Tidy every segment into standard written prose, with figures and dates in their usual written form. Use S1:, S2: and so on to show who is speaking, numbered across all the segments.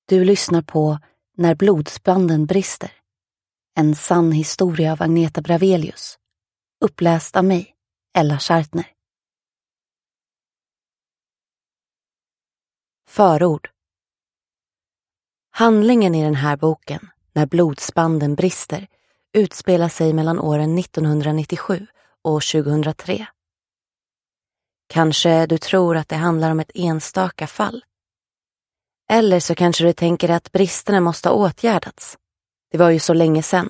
S1: Du lyssnar på När blodsbanden brister. En sann historia av Agneta Bravelius. Uppläst av mig, Ella Schartner. Förord. Handlingen i den här boken, När blodsbanden brister, utspelar sig mellan åren 1997 och 2003. Kanske du tror att det handlar om ett enstaka fall. Eller så kanske du tänker att bristerna måste ha åtgärdats. Det var ju så länge sedan.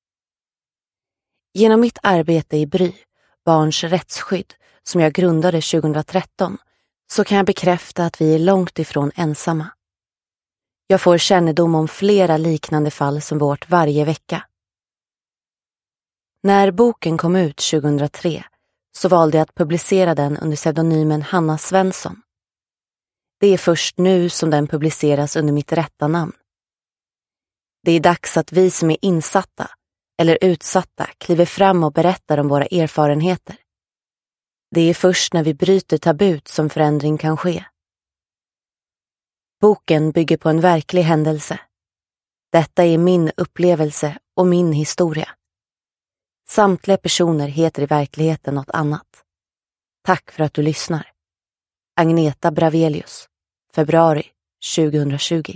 S1: Genom mitt arbete i Bry, Barns rättsskydd, som jag grundade 2013, så kan jag bekräfta att vi är långt ifrån ensamma. Jag får kännedom om flera liknande fall som vårt varje vecka. När boken kom ut 2003 så valde jag att publicera den under pseudonymen Hanna Svensson. Det är först nu som den publiceras under mitt rätta namn. Det är dags att vi som är insatta eller utsatta kliver fram och berättar om våra erfarenheter. Det är först när vi bryter tabut som förändring kan ske. Boken bygger på en verklig händelse. Detta är min upplevelse och min historia. Samtliga personer heter i verkligheten något annat. Tack för att du lyssnar. Agneta Bravelius, februari 2020.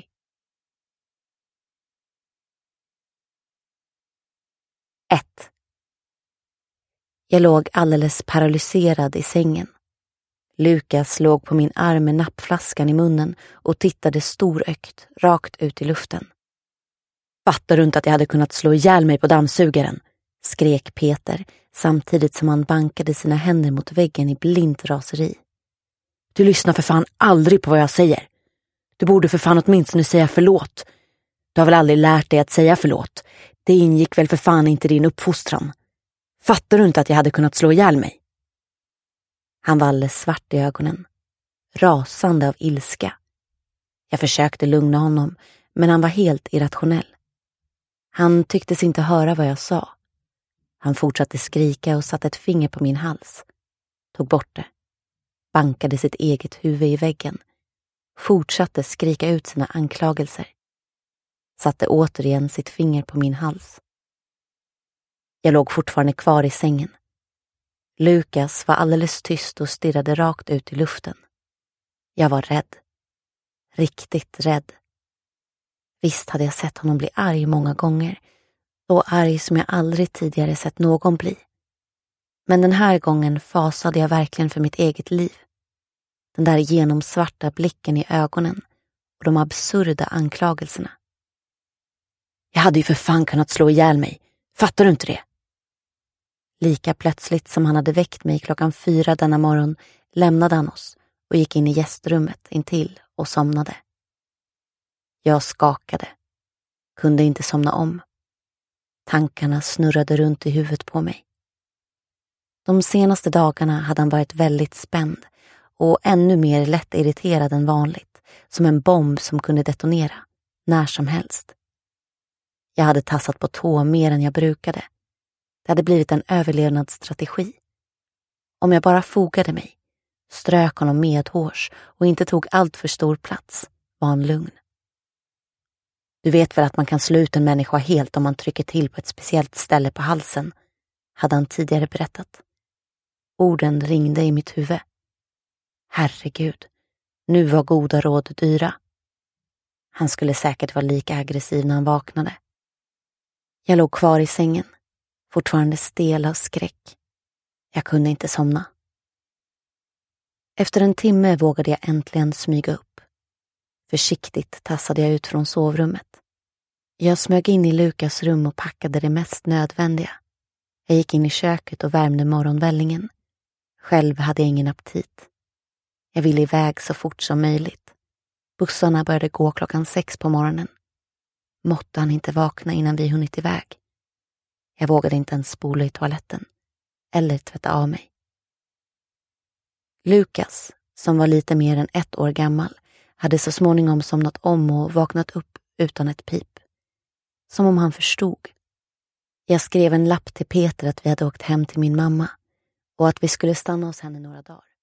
S1: Jag låg alldeles paralyserad i sängen. Lukas låg på min arm med nappflaskan i munnen och tittade storögt rakt ut i luften. Fattar du inte att jag hade kunnat slå ihjäl mig på dammsugaren? Skrek Peter samtidigt som han bankade sina händer mot väggen i blint raseri. Du lyssnar för fan aldrig på vad jag säger. Du borde för fan åtminstone säga förlåt. Du har väl aldrig lärt dig att säga förlåt? Det ingick väl för fan inte i din uppfostran. Fattar du inte att jag hade kunnat slå ihjäl mig? Han var alldeles svart i ögonen, rasande av ilska. Jag försökte lugna honom, men han var helt irrationell. Han tycktes inte höra vad jag sa. Han fortsatte skrika och satte ett finger på min hals. Tog bort det. Bankade sitt eget huvud i väggen. Fortsatte skrika ut sina anklagelser. Satte återigen sitt finger på min hals. Jag låg fortfarande kvar i sängen. Lukas var alldeles tyst och stirrade rakt ut i luften. Jag var rädd. Riktigt rädd. Visst hade jag sett honom bli arg många gånger. Så arg som jag aldrig tidigare sett någon bli. Men den här gången fasade jag verkligen för mitt eget liv. Den där genomsvarta blicken i ögonen och de absurda anklagelserna. Jag hade ju för fan kunnat slå ihjäl mig. Fattar du inte det? Lika plötsligt som han hade väckt mig 4:00 denna morgon lämnade han oss och gick in i gästrummet intill och somnade. Jag skakade. Kunde inte somna om. Tankarna snurrade runt i huvudet på mig. De senaste dagarna hade han varit väldigt spänd och ännu mer lätt irriterad än vanligt, som en bomb som kunde detonera när som helst. Jag hade tassat på tå mer än jag brukade. Det hade blivit en överlevnadsstrategi. Om jag bara fogade mig, strök honom medhårs och inte tog allt för stor plats, var han lugn. Du vet väl att man kan slå ut en människa helt om man trycker till på ett speciellt ställe på halsen, hade han tidigare berättat. Orden ringde i mitt huvud. Herregud, nu var goda råd dyra. Han skulle säkert vara lika aggressiv när han vaknade. Jag låg kvar i sängen, fortfarande stel av skräck. Jag kunde inte somna. Efter en timme vågade jag äntligen smyga upp. Försiktigt tassade jag ut från sovrummet. Jag smög in i Lukas rum och packade det mest nödvändiga. Jag gick in i köket och värmde morgonvällingen. Själv hade jag ingen aptit. Jag ville iväg så fort som möjligt. Bussarna började gå 6:00 på morgonen. Måtte han inte vakna innan vi hunnit iväg. Jag vågade inte ens spola i toaletten. Eller tvätta av mig. Lukas, som var lite mer än 1 år gammal, hade så småningom somnat om och vaknat upp utan ett pip. Som om han förstod. Jag skrev en lapp till Peter att vi hade åkt hem till min mamma och att vi skulle stanna hos henne några dagar.